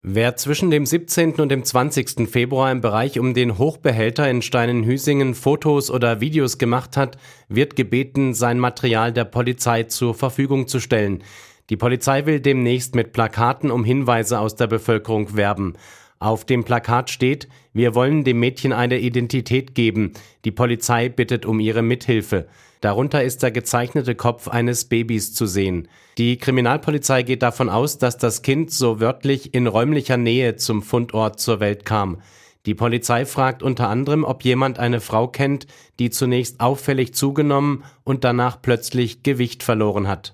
Wer zwischen dem 17. und dem 20. Februar im Bereich um den Hochbehälter in Steinenhüsingen Fotos oder Videos gemacht hat, wird gebeten, sein Material der Polizei zur Verfügung zu stellen. Die Polizei will demnächst mit Plakaten um Hinweise aus der Bevölkerung werben. Auf dem Plakat steht: Wir wollen dem Mädchen eine Identität geben. Die Polizei bittet um ihre Mithilfe. Darunter ist der gezeichnete Kopf eines Babys zu sehen. Die Kriminalpolizei geht davon aus, dass das Kind so wörtlich in räumlicher Nähe zum Fundort zur Welt kam. Die Polizei fragt unter anderem, ob jemand eine Frau kennt, die zunächst auffällig zugenommen und danach plötzlich Gewicht verloren hat.